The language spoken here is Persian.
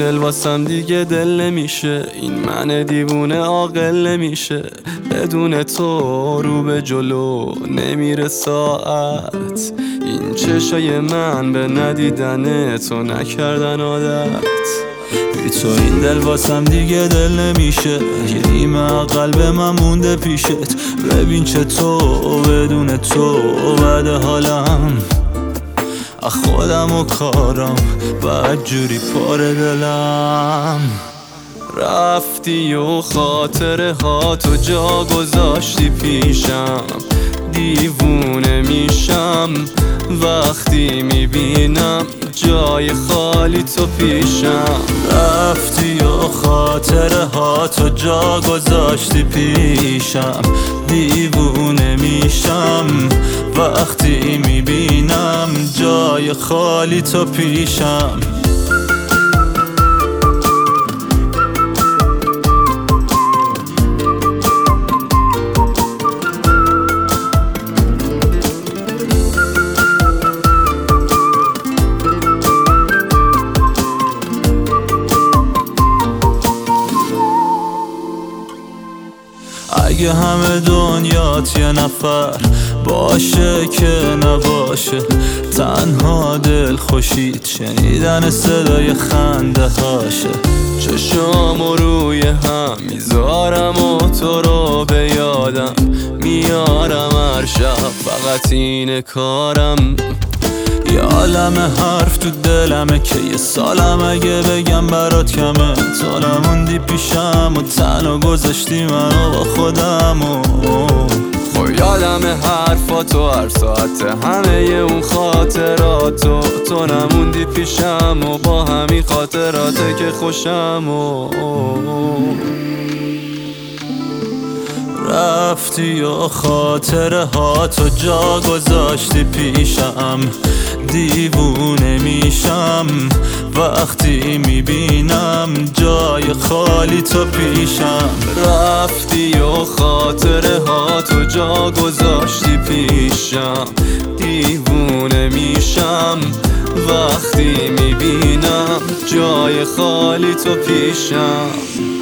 دل واسم دیگه دل نمیشه، این من دیوونه عاقل نمیشه. بدون تو رو به جلو نمیره ساعت، این چشای من به ندیدن تو نکردن عادت. بی تو این دل واسم دیگه دل نمیشه، یه نیمه قلب من مونده پیشت. ببین چه تو بدون تو بد حالم، خودم و کارم بد جوری پر دلم. رفتی و خاطره ها تو جا گذاشتی پیشم، دیوونه میشم وقتی میبینم جای خالی تو پیشم. رفتی و خاطره ها تو جا گذاشتی پیشم، دیوونه میشم وقتی میبینم جای خالی تو پیشم. اگه همه دنیات یه نفر باشه که نباشه، تنها دل خوشید شنیدن صدای خنده هاشه. چشامو روی هم میذارم و تو رو به یادم میارم هر شب، فقط اینه کارم. یه عالم حرف تو دلمه که یه سالم اگه بگم برات کمه. تو نموندی پیشم و تنها گذاشتی منو با خودم خب یادم حرفاتو هر ساعت، همه اون خاطراتو. تو نموندی پیشم و با همین خاطراته که خوشم رفتی و خاطره ها تو جا گذاشتی پیشم، دیوونه میشم وقتی میبینم جای خالی تو پیشم. رفتی و خاطره ها تو جا گذاشتی پیشم، دیوونه میشم وقتی میبینم جای خالی تو پیشم.